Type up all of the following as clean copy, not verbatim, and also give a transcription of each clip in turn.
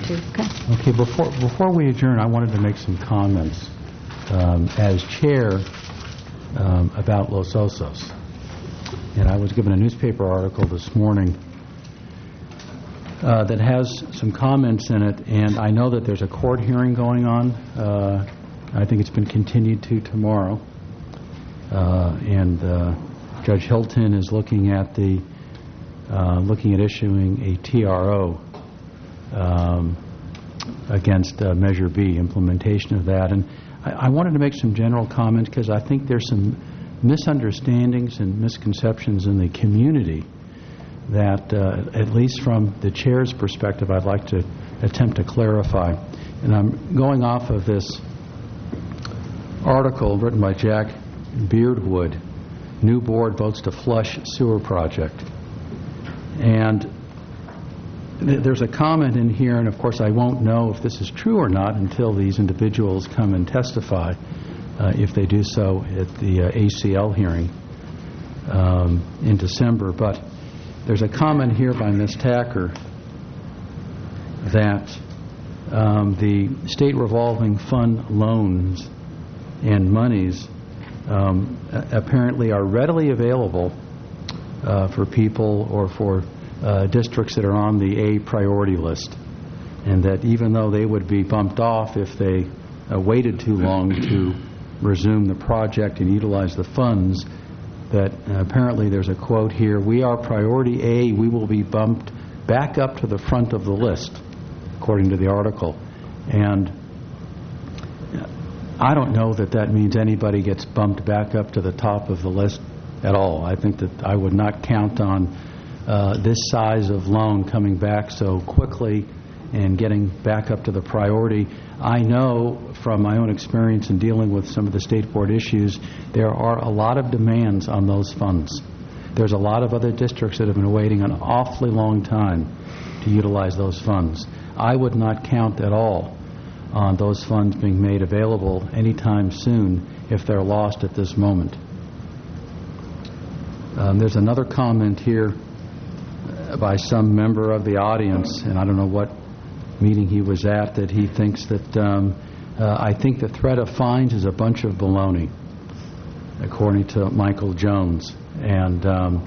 to. Okay. Okay, before we adjourn, I wanted to make some comments as chair about Los Osos. And I was given a newspaper article this morning that has some comments in it, and I know that there's a court hearing going on. I think it's been continued to tomorrow. And Judge Hilton is looking at issuing a TRO against Measure B, implementation of that. And I wanted to make some general comments because I think there's some misunderstandings and misconceptions in the community that, at least from the chair's perspective, I'd like to attempt to clarify. And I'm going off of this article written by Jack Beardwood, New Board Votes to Flush Sewer Project. And there's a comment in here, and of course I won't know if this is true or not until these individuals come and testify, if they do so at the ACL hearing in December. But there's a comment here by Ms. Tacker that the state revolving fund loans and monies apparently are readily available for people or for districts that are on the A priority list, and that even though they would be bumped off if they waited too long to resume the project and utilize the funds, that apparently there's a quote here, "We are priority A, we will be bumped back up to the front of the list," according to the article. And I don't know that that means anybody gets bumped back up to the top of the list at all. I think that I would not count on this size of loan coming back so quickly and getting back up to the priority. I know from my own experience in dealing with some of the state board issues, there are a lot of demands on those funds. There's a lot of other districts that have been waiting an awfully long time to utilize those funds. I would not count at all on those funds being made available anytime soon if they're lost at this moment. There's another comment here by some member of the audience, and I don't know what meeting he was at, that he thinks that I think the threat of fines is a bunch of baloney, according to Michael Jones. And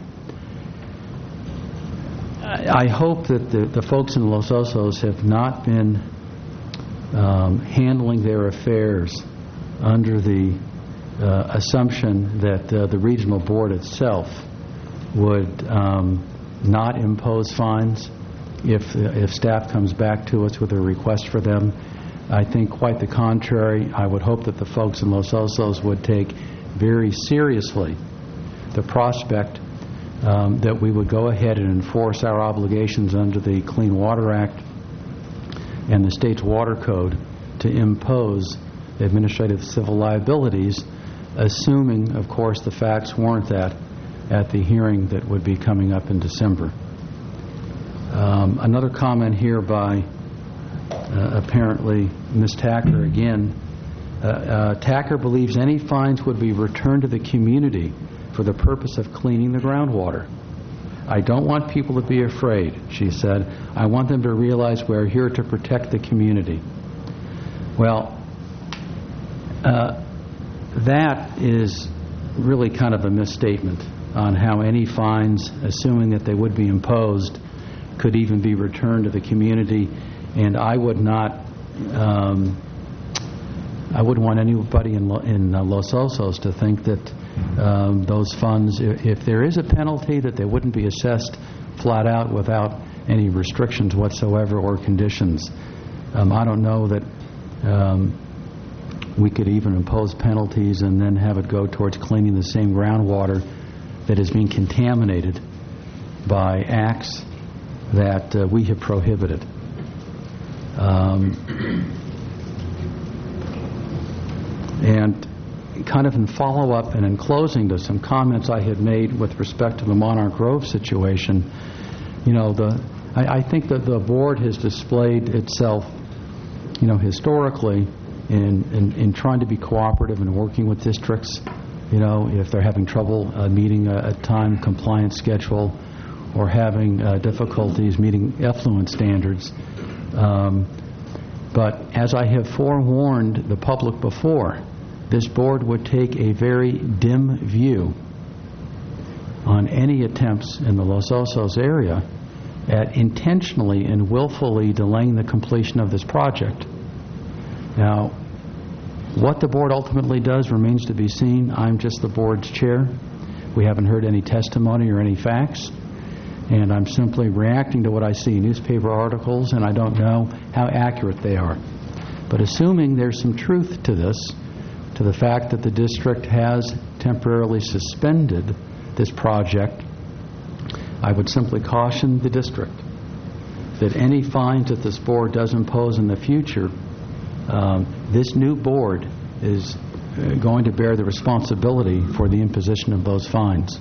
I hope that the folks in Los Osos have not been handling their affairs under the assumption that the regional board itself would not impose fines if staff comes back to us with a request for them. I think quite the contrary. I would hope that the folks in Los Osos would take very seriously the prospect that we would go ahead and enforce our obligations under the Clean Water Act and the state's water code to impose administrative civil liabilities, assuming, of course, the facts warrant that at the hearing that would be coming up in December. Another comment here by apparently Ms. Tacker again. Tacker believes any fines would be returned to the community for the purpose of cleaning the groundwater. "I don't want people to be afraid," she said. "I want them to realize we're here to protect the community." Well, that is really kind of a misstatement on how any fines, assuming that they would be imposed, could even be returned to the community. And I would not, I wouldn't want anybody in Los Osos to think that those funds, if there is a penalty, that they wouldn't be assessed flat out without any restrictions whatsoever or conditions. I don't know that we could even impose penalties and then have it go towards cleaning the same groundwater that is being contaminated by acts that we have prohibited. And kind of in follow-up and in closing to some comments I had made with respect to the Monarch Grove situation, you know, I think that the board has displayed itself, you know, historically in trying to be cooperative and working with districts, you know, if they're having trouble meeting a time compliance schedule or having difficulties meeting effluent standards. But as I have forewarned the public before, this board would take a very dim view on any attempts in the Los Osos area at intentionally and willfully delaying the completion of this project. Now, what the board ultimately does remains to be seen. I'm just the board's chair. We haven't heard any testimony or any facts, and I'm simply reacting to what I see in newspaper articles, and I don't know how accurate they are. But assuming there's some truth to this, to the fact that the district has temporarily suspended this project, I would simply caution the district that any fines that this board does impose in the future, this new board is going to bear the responsibility for the imposition of those fines.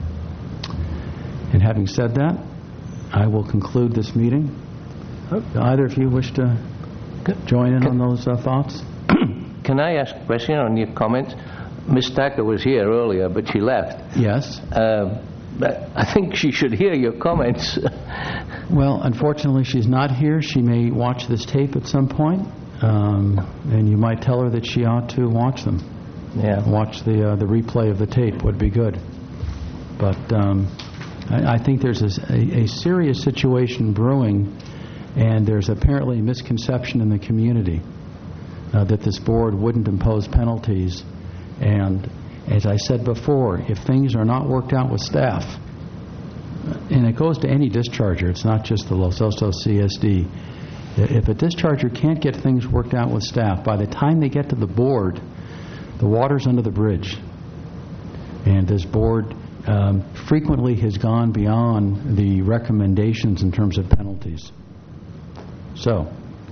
And having said that, I will conclude this meeting. Do either of you wish to join in on those thoughts? Can I ask a question on your comments? Ms. Thacker was here earlier, but she left. Yes. But I think she should hear your comments. Well, unfortunately, she's not here. She may watch this tape at some point, and you might tell her that she ought to watch them. Yeah. Watch the replay of the tape would be good. But I think there's a serious situation brewing, and there's apparently a misconception in the community that this board wouldn't impose penalties. And as I said before, if things are not worked out with staff, and it goes to any discharger, it's not just the Los Osos CSD, if a discharger can't get things worked out with staff, by the time they get to the board, the water's under the bridge. And this board frequently has gone beyond the recommendations in terms of penalties. So,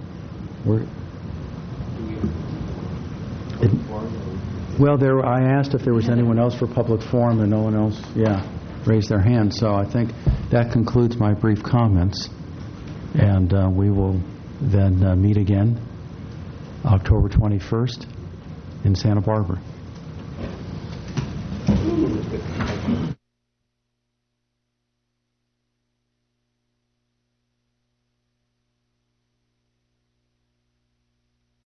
I asked if there was anyone else for public forum, and no one else, raised their hand. So I think that concludes my brief comments. And we will then meet again October 21st in Santa Barbara.